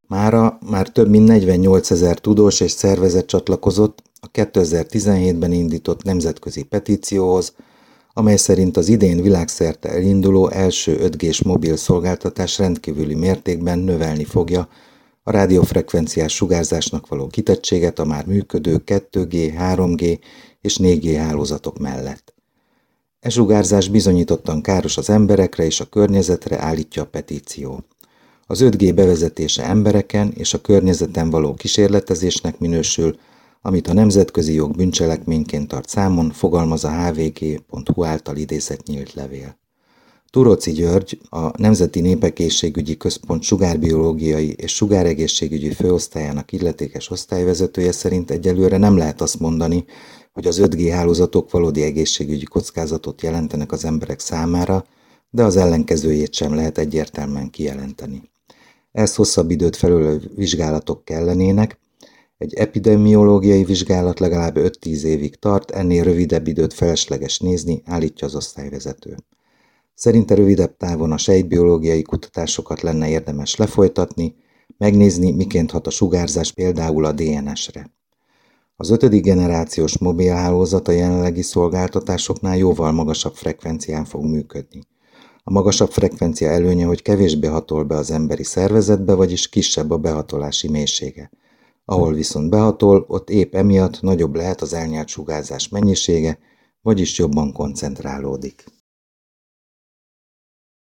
Mára már több mint 48 000 tudós és szervezet csatlakozott a 2017-ben indított nemzetközi petícióhoz, amely szerint az idén világszerte elinduló első 5G-s mobil szolgáltatás rendkívüli mértékben növelni fogja a rádiófrekvenciás sugárzásnak való kitettséget a már működő 2G, 3G és 4G hálózatok mellett. E sugárzás bizonyítottan káros az emberekre és a környezetre, állítja a petíció. Az 5G bevezetése embereken és a környezeten való kísérletezésnek minősül, amit a nemzetközi jog bűncselekményként tart számon, fogalmaz a hvg.hu által idézett nyílt levél. Turóczy György, a Nemzeti Népegészségügyi Központ sugárbiológiai és sugáregészségügyi főosztályának illetékes osztályvezetője szerint egyelőre nem lehet azt mondani, hogy az 5G hálózatok valódi egészségügyi kockázatot jelentenek az emberek számára, de az ellenkezőjét sem lehet egyértelműen kijelenteni. Ehhez hosszabb időt felölő vizsgálatok kellenének, egy epidemiológiai vizsgálat legalább 5-10 évig tart, ennél rövidebb időt felesleges nézni, állítja az osztályvezető. Szerinte rövidebb távon a sejtbiológiai kutatásokat lenne érdemes lefolytatni, megnézni, miként hat a sugárzás például a DNS-re. Az 5. generációs mobilhálózat a jelenlegi szolgáltatásoknál jóval magasabb frekvencián fog működni. A magasabb frekvencia előnye, hogy kevésbé hatol be az emberi szervezetbe, vagyis kisebb a behatolási mélysége. Ahol viszont behatol, ott épp emiatt nagyobb lehet az elnyert sugárzás mennyisége, vagyis jobban koncentrálódik.